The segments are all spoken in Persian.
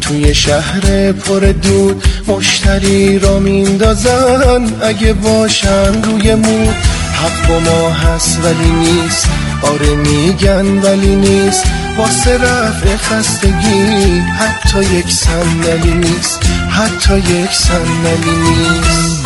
توی شهر پر دود مشتری را میندازن اگه باشن روی مود. حق با ما هست ولی نیست، آره میگن ولی نیست. واسه رفع خستگی حتی یک صندلی نیست، حتی یک صندلی نیست.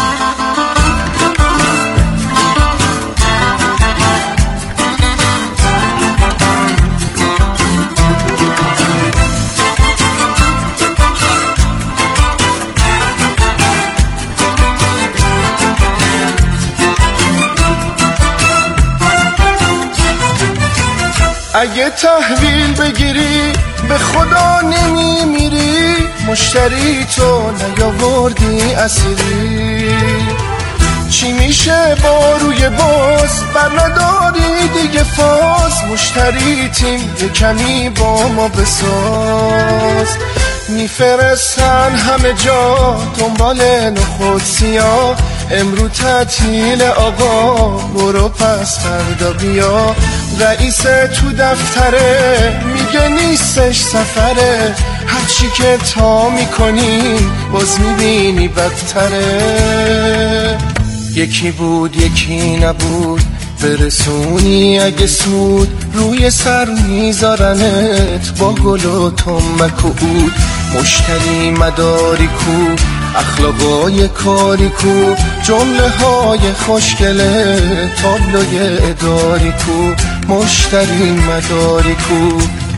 اگه تحویل بگیری به خدا نمیمیری، مشتری تو نیاوردی اسیری. چی میشه با روی باز بر نداری دیگه فاز، مشتری تیم یه کمی با ما بساز. میفرستن همه جا دنبال نخود سیاه، امرو تعطیل آقا برو پس فردا بیا. رئیس تو دفتره میگه نیستش سفره، هرچی که تا میکنی باز میبینی بدتره. یکی بود یکی نبود برسونی اگه سود، روی سر میذارنت با گل و تمک و عود. مشتری مداری کو، اخلاقای کاری کو، جمله های خوشگله تابلوی اداری کو. مشتری مداری کو.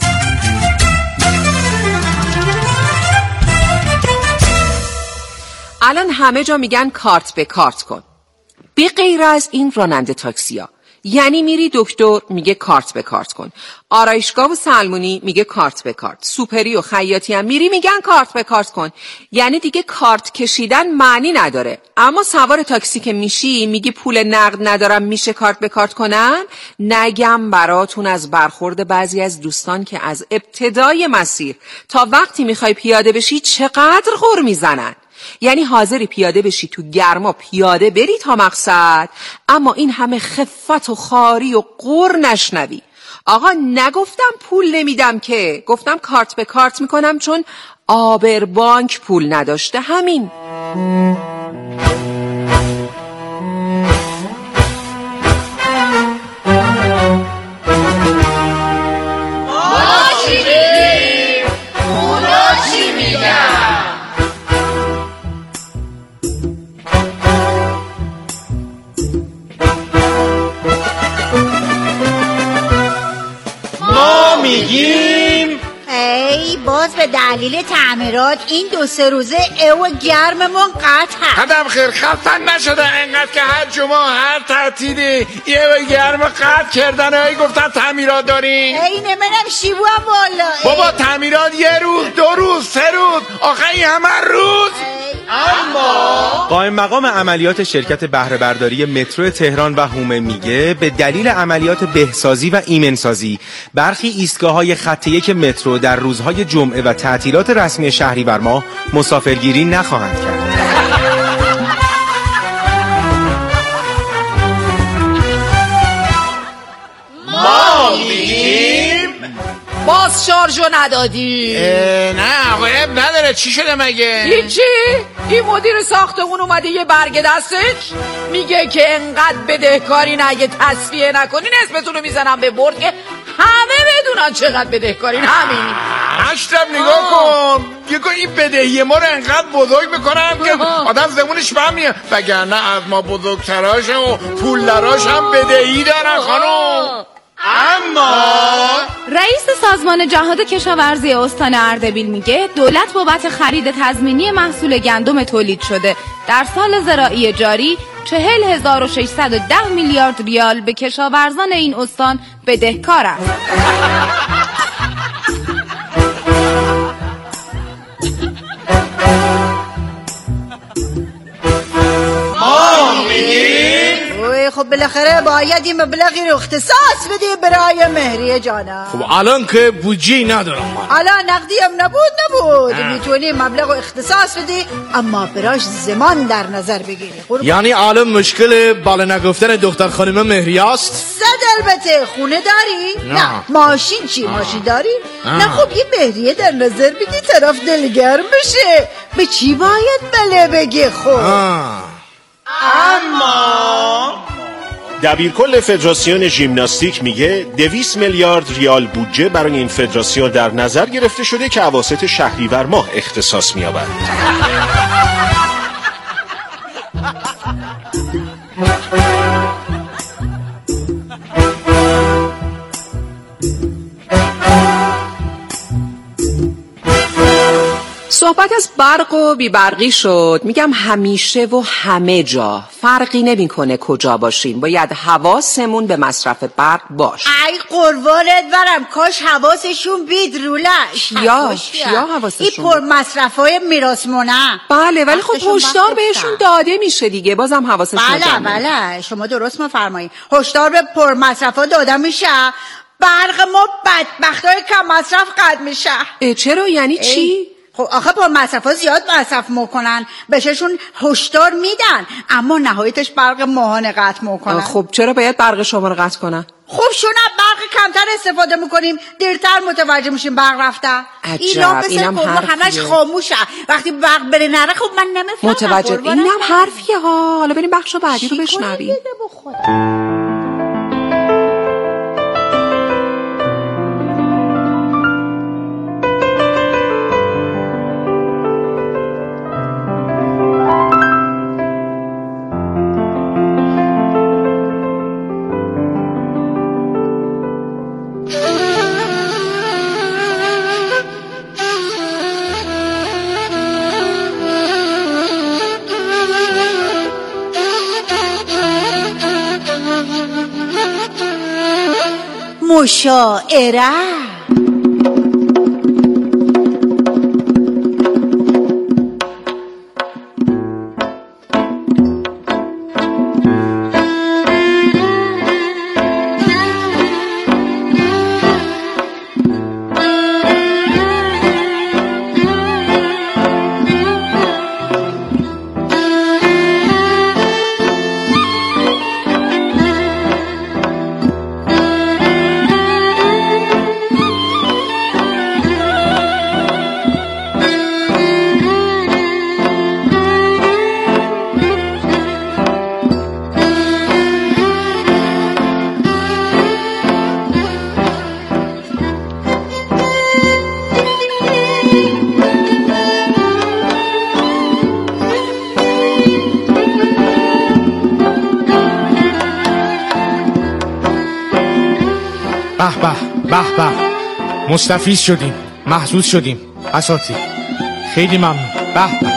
الان همه جا میگن کارت به کارت کن، به غیر از این راننده تاکسیا. یعنی میری دکتر میگه کارت به کارت کن، آرایشگاه و سلمونی میگه کارت به کارت، سوپری و خیاطی هم میری میگن کارت به کارت کن. یعنی دیگه کارت کشیدن معنی نداره. اما سوار تاکسی که میشی میگی پول نقد ندارم میشه کارت به کارت کنم. نگم براتون از برخورد بعضی از دوستان که از ابتدای مسیر تا وقتی میخوای پیاده بشی چقدر غر میزنن. یعنی حاضری پیاده بشی تو گرما پیاده بری تا مقصد، اما این همه خفت و خاری و غر نشنوی. آقا نگفتم پول نمیدم که، گفتم کارت به کارت میکنم چون آبر بانک پول نداشته، همین. میگیم ای باز به دلیل تعمیرات این 2-3 روزه او گرممون قطع هست. قدم خیر خفتن نشده انقدر که هر جمعه هر تعطیلی یه گرم قطع کردن. ای گفتن تعمیرات دارین؟ ای نمینم شیبو هم والا. بابا تعمیرات 1 روز 2 روز 3 روز آخه همه روز. اما قائم مقام عملیات شرکت بهره برداری مترو تهران و هومه میگه به دلیل عملیات بهسازی و ایمنسازی برخی ایستگاه‌های خط 1 مترو در روزهای جمعه و تعطیلات رسمی شهریور ماه مسافرگیری نخواهند کرد. ما میگیم باز شارژو ندادی؟ نه آقا عیب نداره. چی شده مگه؟ هیچی. این مدیر ساختمون اومده یه برگه دستش میگه که انقدر بدهکاری اگه تصفیه نکنین اسمتون رو میزنم به برد که همه بدونن چقدر بدهکارین. همین. اشرف نگاه کن، یکو این بدهی ما رو انقدر بزرگ میکنم که آدم زمونش بهم میاد، وگرنه از ما بزرگتراش و پولداراش هم بدهی دارن خانم. اما رئیس سازمان جهاد کشاورزی استان اردبیل میگه دولت بابت خرید تضمینی محصول گندم تولید شده در سال زراعی جاری 40,610 میلیارد ریال به کشاورزان این استان بدهکار است. خب خب بالاخره باید این مبلغی رو اختصاص بدی برای مهریه جانم. خب الان که بودجه ندارم من. الان نقدی هم نبود میتونی مبلغ رو اختصاص بدی اما براش زمان در نظر بگیری. یعنی الان مشکل بالا نگفتن دختر خانم مهریه است؟ صد البته. خونه داری؟ نه. ماشین چی؟ ماشین داری؟ نه. خب یه مهریه در نظر بگی طرف دلگرم بشه. به چی باید بله بگی؟ خب اما دبیرکل فدراسیون ژیمناستیک میگه 200 میلیارد ریال بودجه برای این فدراسیون در نظر گرفته شده که اواسط شهریور ماه اختصاص می‌یابد. صحبت از برق و بیبرقی شد. میگم همیشه و همه جا فرقی نمیکنه کجا باشیم، باید حواسمون به مصرف برق باش. ای قربانت برم، کاش حواسشون بید رولش. یا حواسشون این پر مصرفای میراثمونه. بله ولی خب هشدار بهشون داده میشه دیگه، بازم حواسشون بله شما درست میفرمایید. هشدار به پر مصرفا داده میشه. برق ما بدبختای کم مصرف قطع میشه. چرا؟ یعنی چی؟ خب آخه پر مصرفا زیاد مصرف میکنن، بهشون هشدار میدن اما نهایتش برق ماهانه قطع میکنن. خب چرا باید برق شما رو قطع کنن؟ خب شما برق کمتر استفاده میکنیم، دیرتر متوجه میشیم برق رفته. عجب، اینم همش خاموشه. وقتی برق بره نره خب من نمیفهمم. متوجه، اینم حرفیه ها. حالا بریم بخش بعدی رو بشنویم. مشاعره. به مستفیض شدیم، محظوظ شدیم اساتید، خیلی ممنون. به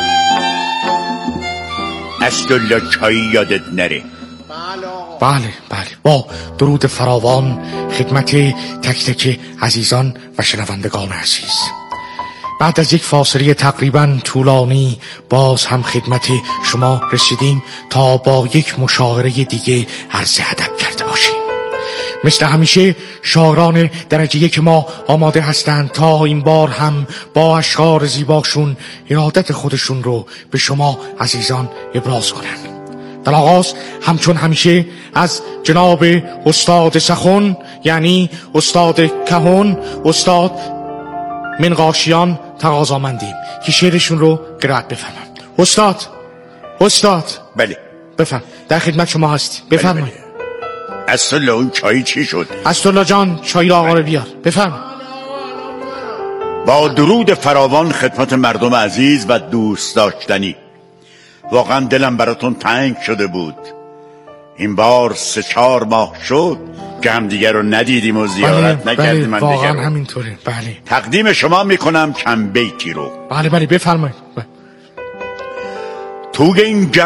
اسدالله چایی یادت نره. بله با درود فراوان خدمت تک تک عزیزان و شنوندگان عزیز. بعد از یک فاصله تقریبا طولانی باز هم خدمت شما رسیدیم تا با یک مشاوره دیگه عرض ادب کرده باشیم. مثل همیشه شاعران درجه یک ما آماده هستند تا این بار هم با اشعار زیباشون ارادت خودشون رو به شما عزیزان ابراز کنند. در آغاز همچون همیشه از جناب استاد سخن یعنی استاد کهن استاد منقاشیان تقاضامندیم که شعرشون رو قرائت بفرمایند. استاد بله بفرم، در خدمت شما هستی، بفرمایید. بله. اسدالله اون چایی چی شد؟ اسدالله جان چای آقا رو بیار، بفرم. با درود فراوان خدمت مردم عزیز و دوست داشتنی، واقعا دلم براتون تنگ شده بود. این بار 3-4 ماه شد که همدیگر رو ندیدیم و زیارت نکردیم. بله واقعا همینطوره. بله تقدیم شما میکنم چند بیتی رو. بله بفرمایید. توگ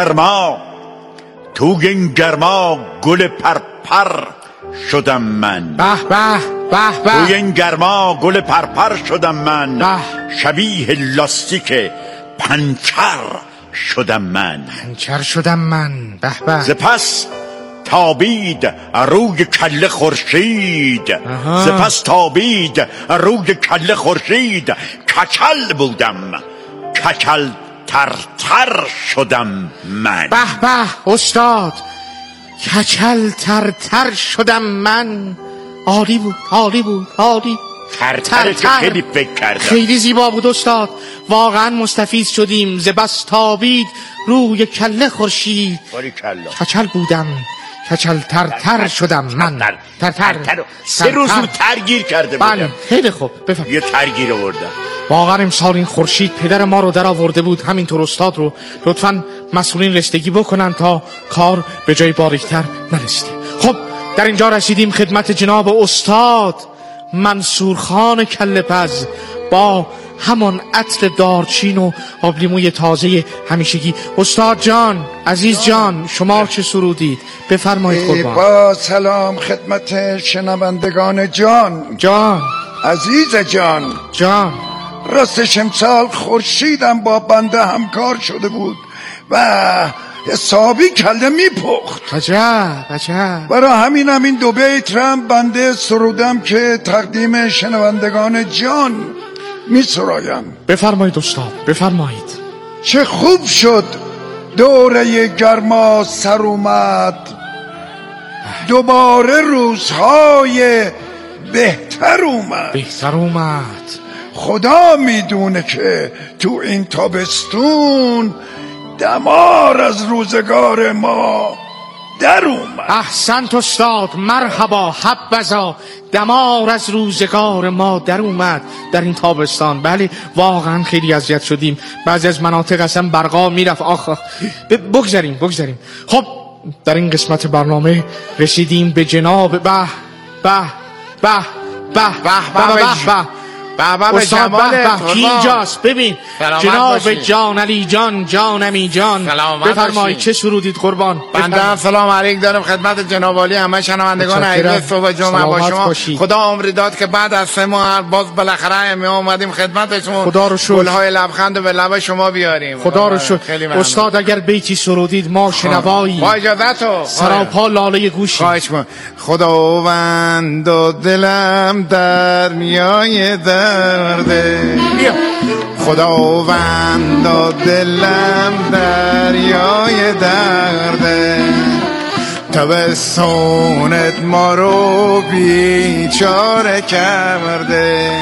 این گرما گل پرپر شدم من. به توی این گرما گل پرپر شدم من. شبیه لاستیک پنچر شدم من. به ز پس تابید روی کله خورشید، سپس تابید روی کله خورشید. کچل بودم کچل ترتر شدم من. به به استاد، کچل ترتر شدم من. عالی بود، عالی بود، عالی. ترتر که خیلی فکر کردم، خیلی زیبا بود استاد. واقعا مستفیض شدیم. ز بس تابید روی کله خورشید. کچل بودم کچل ترتر شدم من. ترتر 3 روز رو ترگیر کرده بودم. بله خیلی خوب، بفهم. یه ترگیر آوردم. واقعا امسال این خورشید پدر ما رو در آورده بود. همینطور استاد رو لطفاً مسئولین رسیدگی بکنن تا کار به جای باریکتر نرسیده. خب در اینجا رسیدیم خدمت جناب استاد منصور خان کله‌پز با همان عطر دارچین و آبلیموی تازه همیشگی. استاد جان، عزیز جان، شما چه سرودید؟ بفرمایید قربان. با سلام خدمت شنوندگان جان عزیز جان. راستش امسال خورشیدم با بنده همکار شده بود و حسابی کله میپخت. عجب. برای همین 2 بیت رم بنده سرودم که تقدیم شنوندگان جان میسرایم. بفرمایید استاد، بفرمایید. چه خوب شد دوره گرما سر اومد، دوباره روزهای بهتر اومد. خدا میدونه که تو این تابستون دمار از روزگار ما در اومد. احسنت استاد، مرحبا، حبذا. دمار از روزگار ما در اومد در این تابستان. بله واقعا خیلی اذیت شدیم. بعضی از مناطق اصلا برقا میرفت. بگذاریم. خب در این قسمت برنامه رسیدیم به جناب بابا جمالت کی اینجاست؟ ببین جناب جان علی جان امی جان، بفرمایید چه سرودید قربان؟ بنده سلام علیک دارم خدمت جناب علی همه شنوندگان عزیز. صبح جمعه با شما. خدا عمری داد که بعد از 3 ماه باز بالاخره می اومدیم خدمتتون. خدا رو شکر. گل‌های لبخند به لب شما بیاریم. خدا رو شکر. استاد اگر بیتی سرودید ما شنوایی با اجازهتون سراپا لاله گوشی. خواهش می‌کنم. خداوند و دلم در میای درده، خداوند و دلم دریای درده، تبسونت ما رو بیچاره کرده.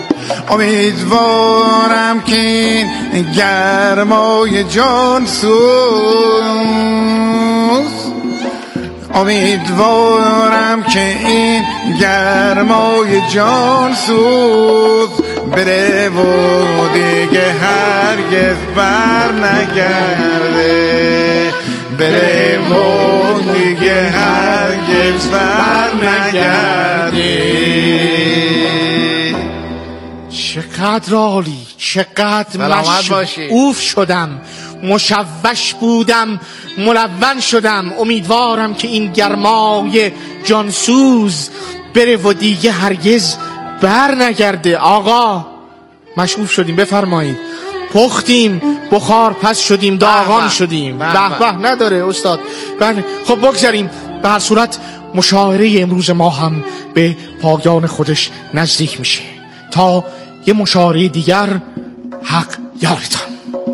امیدوارم که این گرمای جان امیدوارم که این گرمای جان سوز بره و دیگه هرگز بر نگرده، بره و دیگه هرگز بر نگرده. چقدر عالی، چقدر اوف شدم، مشوش بودم، ملون شدم. امیدوارم که این گرمای جانسوز بره و دیگه هرگز بر نگرده. آقا مشغول شدیم، بفرمایید. پختیم، بخار پس شدیم، داغان شدیم. به نداره استاد. بله خب بگذاریم. به هر صورت مشاعره امروز ما هم به پایان خودش نزدیک میشه. تا یه مشاعره دیگر، حق یارتان.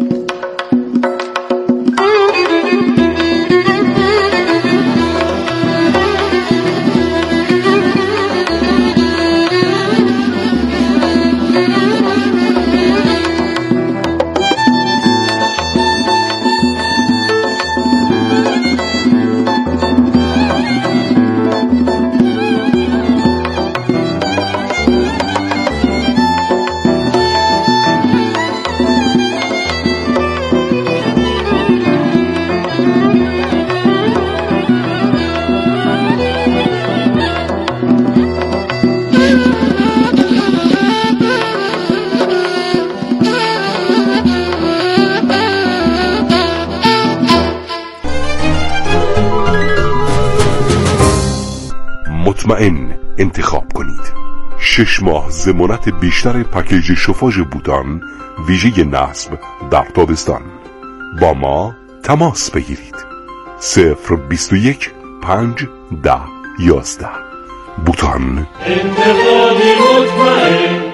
مطمئن انتخاب کنید. 6 ماه ضمانت بیشتر پکیج شوفاژ بوتان ویژه نصب در تابستان. با ما تماس بگیرید. 021 25 10 11. بوتان. انتخابی مطمئن.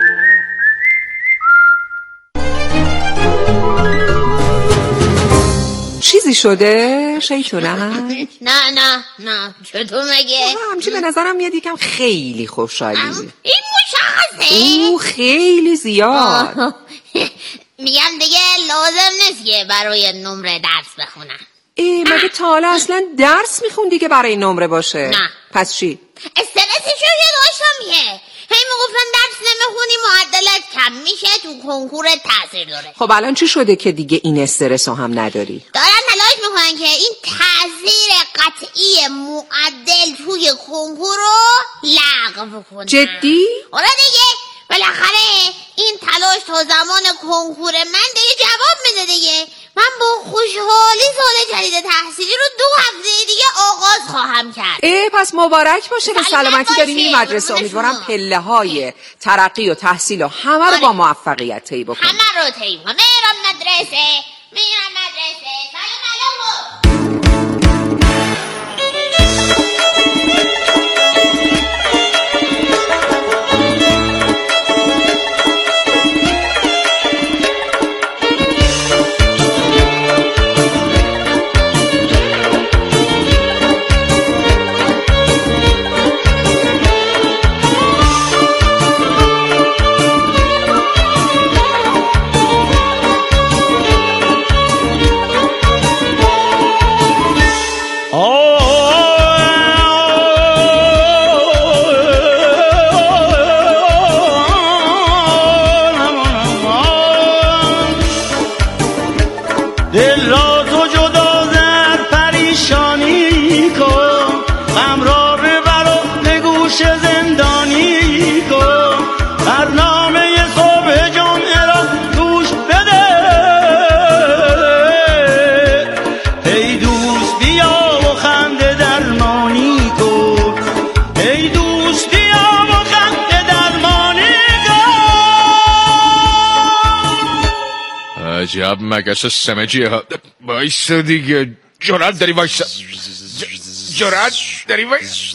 چیزی شده شیطونه؟ نه چطور مگه؟ همچی به نظرم میاد یکم خیلی خوشحالی. این مشخصه؟ او خیلی زیاد. میگم دیگه لازم نیست که برای نمره درس بخونم. مگه تا حالا اصلا درس میخوندی که برای نمره باشه؟ نه. پس چی؟ استرسشو که داشتم هی میگفتن درس نمیخونی معدلت کم میشه تو کنکورت تاثیر داره. خب الان چی شده که دیگه این استرس رو هم نداری؟ دارن تلاش میکنن که این تاثیر قطعی معدل توی کنکور رو لغو کنن. جدی؟ آره دیگه، بالاخره این تلاش تا زمان کنکور من دیگه جواب میده دیگه. من با خوشحالی سال جدید تحصیلی رو 2 هفته دیگه آغاز خواهم کرد. پس مبارک باشه. به سلامتی داری میری مدرسه. امیدوارم پله های ترقی و تحصیل و همه رو با موفقیت طی بکنی. همه رو طی میکنم. میرم مدرسه. سلام علیکم. عجب مگس سمجیه. وایسا دیگه. جرأت داری وایسا. جرأت داری وایسا.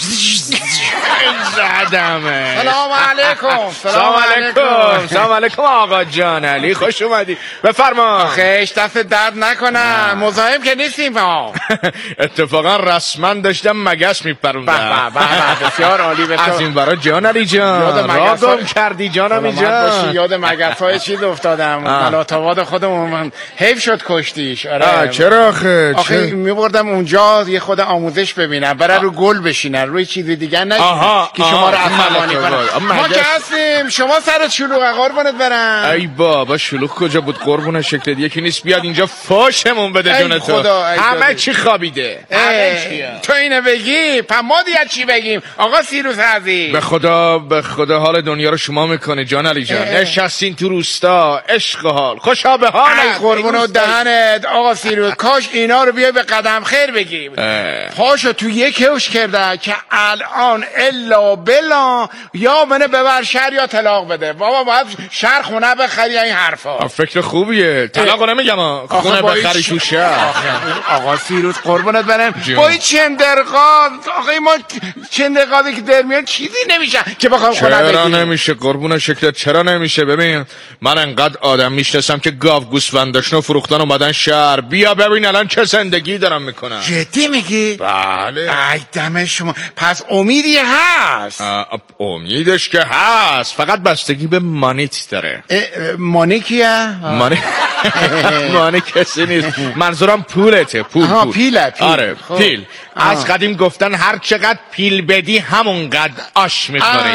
زدمه. سلام علیکم. سلام علیکم آقا جان علی، خوش اومدی. بفرما. خیش دست درد نکنم. مزاحم که نیستیم. اتفاقا رسما داشتم مگس میپروندم. بسیار عالی. از این برای جان علی جان را گم کردی جانم جان. یاد مگس‌های چیز افتادم. ملاتواد خودمون حیف شد کشتیش. آره چرا آخه میبردم اونجا یه خود آموزش ببینم، برای رو گل بشینن، روی چیز دیگه نشینن که شما رو عصبانی کنن. ما که هستیم، شما سر شلوغ قربونت برم. ای بابا شلوغ کجا بود قربون شکلت، یکی نیست بیاد اینجا فاشمون بده جون تو. همه چی خوابیده. تو اینو بگی پس ما دیگه چی بگیم؟ آقا سیروس عزیز، به خدا حال دنیا رو شما میکنه جان علی جان. نشستین تو روستا عشق حال خوشا به حال. قربون دهنت آقا سیروس، کاش اینا رو بیای به قدم خیر بگیم. پاشو تو یک کش کرده که الان الا بلا یا منه ببر شهر یا طلاق بده. بابا باید شهر خونه بخری این حرفا. فکر خوبیه. طلاق نمیگم، خونه بخری تو شهر. آقا سیروس قربونت برم، با این چندرقاد آقا ما چندرقادی که در میاد چیزی نمیشه که بخوام خونه بگیریم. چرا نمیشه قربون شکلت، چرا نمیشه؟ ببین من انقدر آدم میشناسم که گاو گوسفنداشونو فروختن اومدن شهر. بیا ببین الان چه زندگی دارم میکنم. جدی میگی؟ بله. ای دم شما. پس امیدی هست؟ امیدش که هست، فقط بستگی به مانیت داره. مانی کیه؟ مانی کسی نیست، منظورم پولته. پیل. آره پیل. از قدیم گفتن هر چقدر پیل بدی همونقدر آش میخوری.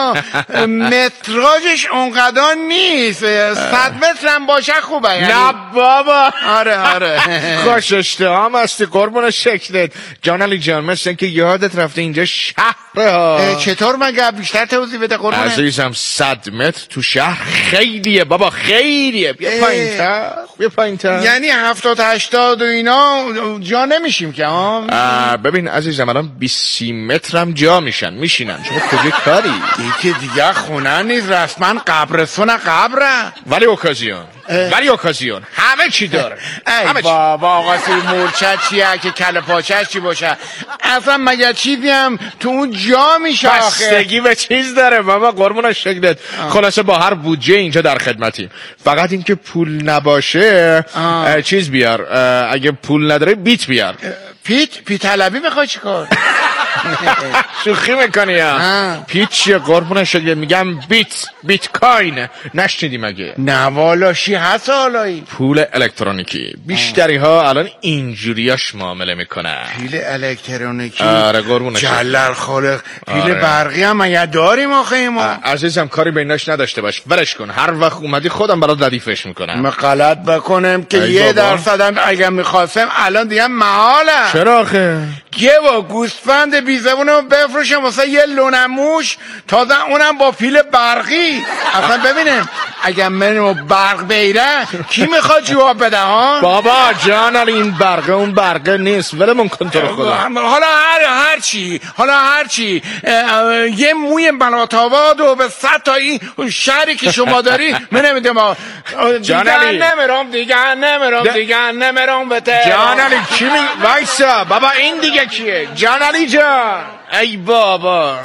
متراژش اونقدر نیست، 100 متر هم باشه خوبه. نه بابا. آره خوش اشتهام هستی قربون شکلت جان علی جان. مثل که یادت رفته اینجا شهره ها. چطور مگه بیشتر توضیح بده قربونه عزیزم. 100 متر تو شهر خیلیه بابا، خیلیه. بیا پایین‌تر. یعنی 70-80 و اینا جا نمیشیم که ببین عزیزم الان 20 متر هم جا میشینن. شما کجا کاری؟ این که دیگه خونه نیست، رسما قبرستون قبره. ولی اوکازیون همه چی داره. ای بابا آقا سیر مورچه چیه که کله پاچش چی باشه؟ اصلا مگه چیزی هم تو اون جا میشه آخه؟ بستگی به چیز داره بابا قربون شکلت. خلاصه با هر بودجه اینجا در خدمتیم. فقط این که پول نباشه چیز بیار. اگه پول نداره بیت بیار. پیت طلبی میخوای چیکار؟ شوخی میکنی یا؟ پیت چیه قربون شکلت؟ میگم بیت کوین. نشنیدی مگه؟ نه والا چی هست حالایی؟ پول الکترونیکی. بیشتری ها الان اینجوریاش معامله میکنن. پیل الکترونیکی؟ آره قربون جلال خالق. پیل برقی هم مگه داریم آخه ما؟ عزیزم کاری به ایناش نداشته باش. ولش کن. هر وقت اومدی خودم برات ردیفش میکنم. من غلط بکنم که 1% هم اگه میخواستم الان دیگه محاله. چرا آخه؟ یه با گوسفند بیزبونو بفروشم واسه یه لونموش، تازه اونم با پیل برقی. اصلا ببینم اگه منو برق بیره کی میخواد جواب بده ها؟ بابا جان این برقه اون برقه نیست. ولمون کن تو رو خدا. حالا هر چی یه موی بلاتاواد و به 100 تا این شهری که شما داری من نمیدم. جان علی دیگه نمیرم بته. جان علی چی می وایسا بابا این دیگه کیه؟ جان علی جان ای بابا.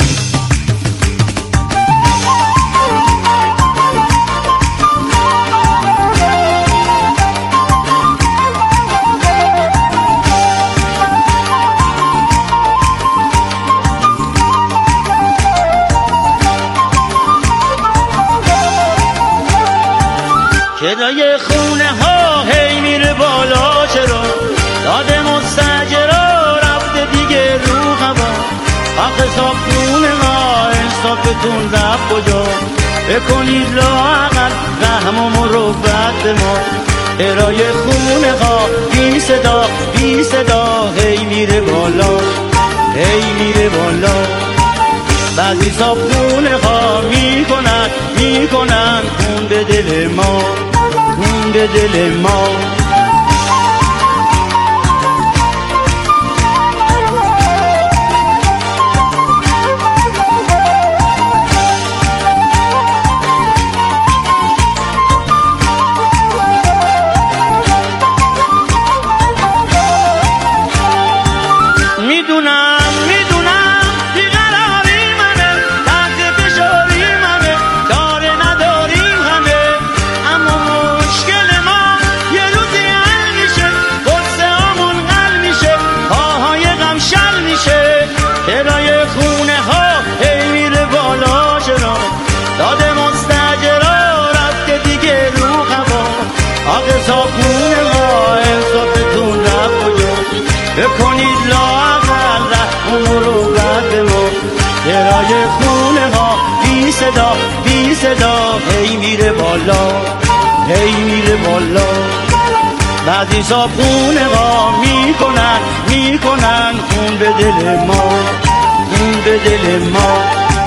صدای خونه ها هی میره بالا، چرا داد مستاجرا رفته دیگه رو هوا. آخه صابونه ما انصافتون رفت کجا؟ بکنید لااقل رحم و مروت به ما. کرایه خونه ها بی صدا هی میره بالا، هی میره بالا. بعضی صابونه ها میکنن خون به دل ما، خون به دل ما. بکنید لااقل رحم و مروت به ما. کرایه خونه ها بی صدا هی میره بالا، هی میره بالا. بعضی صابخونه ها میکنن خون به دل ما، خون به دل ما.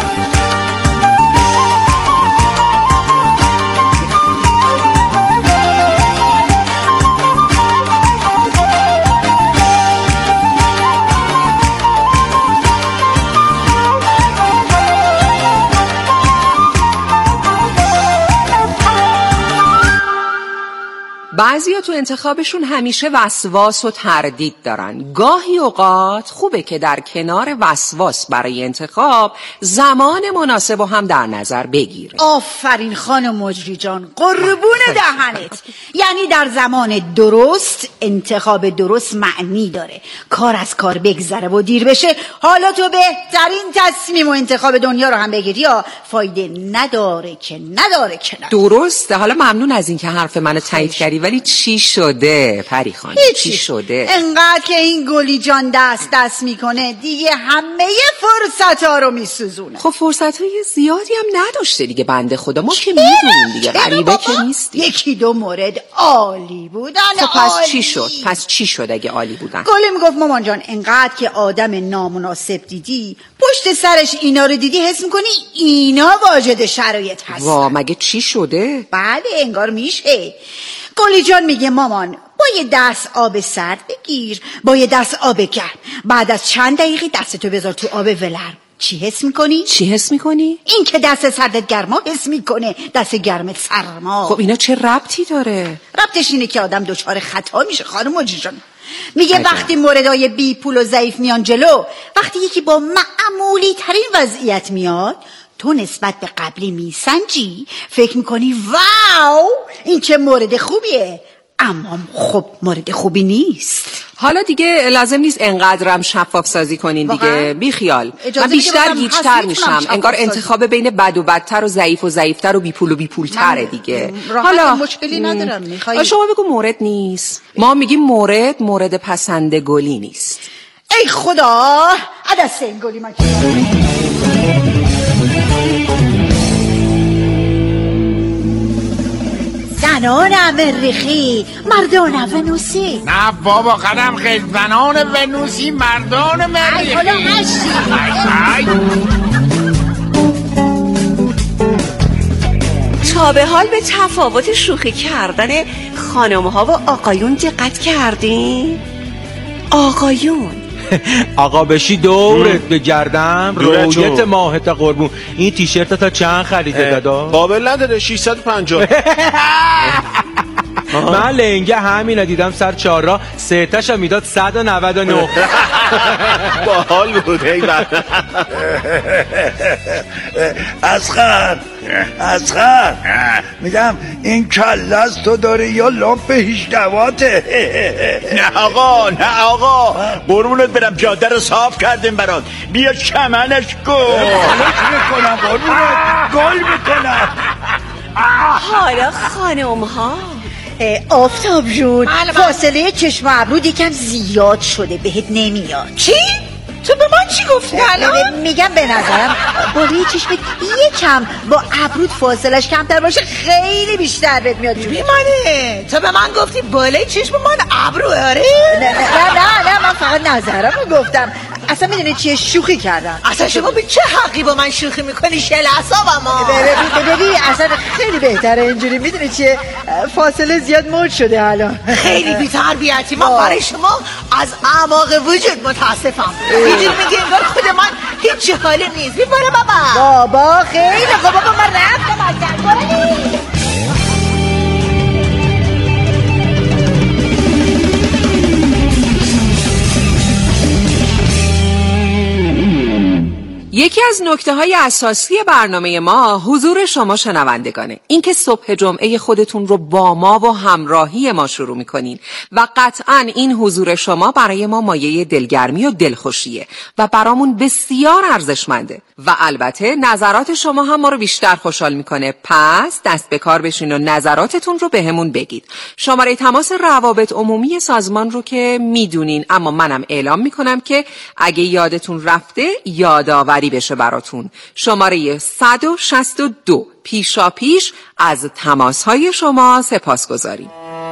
بعضیا تو انتخابشون همیشه وسواس و تردید دارن. گاهی اوقات خوبه که در کنار وسواس برای انتخاب زمان مناسب و هم در نظر بگیره. آفرین خانم مجری جان، قربون دهنت. یعنی در زمان درست انتخاب درست معنی داره. کار از کار بگذره و دیر بشه، حالا تو بهترین تصمیم و انتخاب دنیا رو هم بگیری یا فایده نداره که نداره. درسته. حالا ممنون از این که حرف منو تایید کردی، ولی چی شده پری خانم؟ چی شده؟ انقدر که این گلی جان دست میکنه دیگه همه فرصت ها رو میسوزونه. خب فرصت های زیادی هم نداشته دیگه بنده خدا. ما که میدونیم دیگه، غریبه که نیستی. یکی دو مورد عالی بودن. خب پس چی شد؟ پس چی شد اگه عالی بودن؟ گلی میگفت مامان جان انقدر که آدم نامناسب دیدی، پشت سرش اینا رو دیدی، حس میکنی اینا واجد شرایط هستن. وا مگه چی شده؟ بله انگار میشه. گلی جان میگه مامان با یه دست آب سرد بگیر با یه دست آب گرم، بعد از چند دقیقه دستتو بذار تو آب ولرم. چی حس میکنی؟ چی حس میکنی؟ این که دست سردت گرما حس میکنه، دست گرمت سرما. خب اینا چه ربطی داره؟ ربطش اینه که آدم دچار خطا میشه خانم مجری جان. میگه وقتی موردای بی پول و ضعیف میان جلو، وقتی یکی با معمولی ترین وضعیت میاد، تو نسبت به قبلی میسنجی، فکر میکنی واو این چه مورد خوبیه، اما خب مورد خوبی نیست. حالا دیگه لازم نیست انقدرم شفاف سازی کنین دیگه، بی خیال. من بیشتر گیج‌تر میشم، انگار انتخاب بین بد و بدتر و ضعیف و ضعیفتر و بی پول و بی پولتره دیگه. حالا مشکلی ندارم. میخوای شما بگو مورد نیست، ما میگیم مورد پسند گلی نیست. ای خدا عدس این گلی من زنان مریخی مردان ونوسی. نه بابا قدم خیلی زنان ونوسی مردان مریخی. حالا هشتی تا به حال به تفاوت شوخی کردن خانم ها و آقایون دقت کردین؟ آقایون آقا بشی دورت بگردم، رویت ماهت قربون. این تیشرت تا چند خریده دادا؟ قابل نداره 650. من لنگه همین دیدم سر 4 راه 3 تاشو میداد 199. باحال بود. ای بابا اسخر میگم این کله از تو داره یا لامپ 18 نه آقا قربونت برم، جاده رو صاف کردیم برات، بیا چمنش کن. میکنم قربونت، گل میکنم. حالا خانم ها آفتاب جون، فاصله چشم و ابرو یکم زیاد شده، بهت نمیاد. چی؟ تو به من چی گفتی الان؟ میگم به نظرم بالای چشمت یکم با ابرود فاصلش کمتر باشه خیلی بیشتر بهت میاد. بیمانه تو به من گفتی بالای چشم من ابرو؟ آره؟ نه من فقط نظرمو گفتم. اصلا میدونی چیه؟ شوخی کردم. اصلا شما به چه حقی با من شوخی میکنی؟ شل اعصابمو. ببین اصلا خیلی بهتره اینجوری. میدونی چیه؟ فاصله زیاد موج شده الان. خیلی بی‌تربیتی. من برای شما از اعماق وجود متاسفم. اینجوری میگه انگار خود من هیچ حالی نیست. برو بابا خیلی خوب. بابا من رفتم از یکی از نکته‌های اساسی برنامه ما حضور شما شنوندگانه. اینکه صبح جمعه خودتون رو با ما و همراهی ما شروع می‌کنین و قطعاً این حضور شما برای ما مایه دلگرمی و دلخوشیه و برامون بسیار ارزشمنده و البته نظرات شما هم ما رو بیشتر خوشحال می‌کنه. پس دست به کار بشین و نظراتتون رو بهمون بگید. شماره تماس روابط عمومی سازمان رو که میدونین، اما منم اعلام می‌کنم که اگه یادتون رفته یادآوری بشه براتون. شماره 162. پیشاپیش از تماس‌های شما سپاسگزاریم.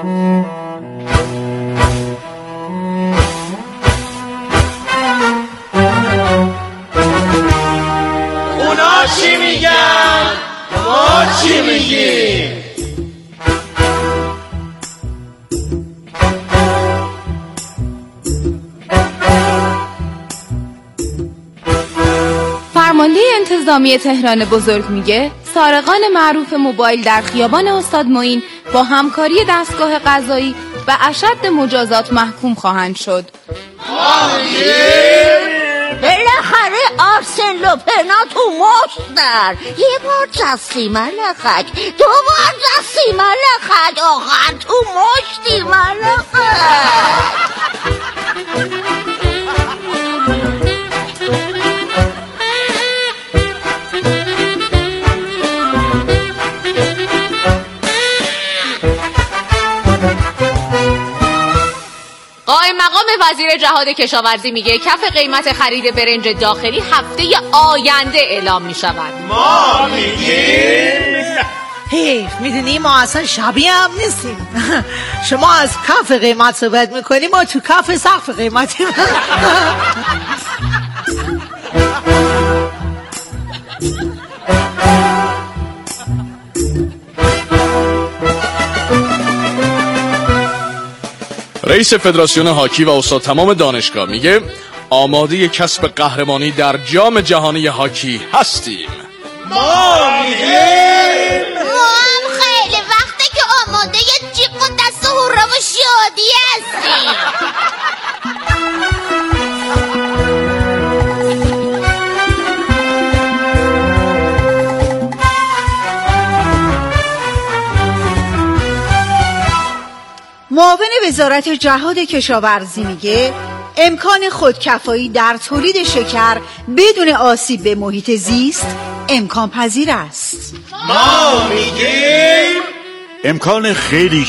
اونا چی میگن؟ ما چی میگیم؟ فرمانده انتظامی تهران بزرگ میگه سارقان معروف موبایل در خیابان استاد معین با همکاری دستگاه قضایی به اشد مجازات محکوم خواهند شد. بالاخره آرسن لوپنا تو مستر. یه بار جستی ملخک، 2 بار جستی ملخک، آخر تو مشتی ملخک. قائم مقام وزیر جهاد کشاورزی میگه کف قیمت خرید برنج داخلی هفته آینده اعلام میشود. ما میگیم حیف، میدونی ما اصلا شبیه هم نیستیم. شما از کف قیمت صحبت میکنی، ما تو کف سقف قیمتیم. رئیس فدراسیون هاکی و استاد تمام دانشگاه میگه آماده کسب قهرمانی در جام جهانی هاکی هستیم. ما هم خیلی وقته که آماده جیغ و دست و هورا و شادی هستیم. معاون وزارت جهاد کشاورزی میگه امکان خودکفایی در تولید شکر بدون آسیب به محیط زیست امکان پذیر است. ما میگیم امکان خیلی